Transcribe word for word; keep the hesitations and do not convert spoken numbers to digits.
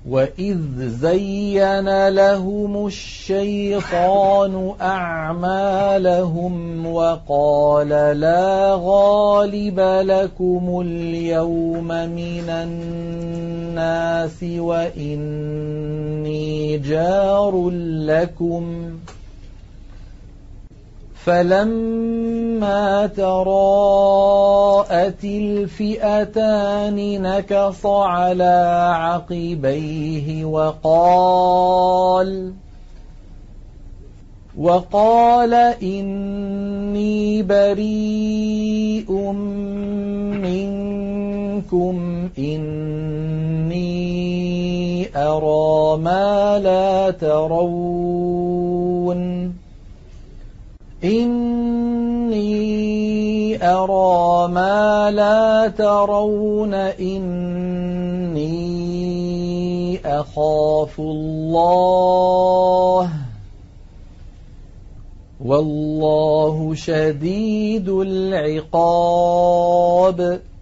وإذ زين لهم الشيطان أعمالهم وقال لا غالب لكم اليوم من الناس وإني جار لكم فلما تراءت الفئتان نكص على عقبيه وقال وقال إني بريء منكم إني أرى ما لا ترون إني أرى ما لا ترون إني أخاف الله والله شديد العقاب.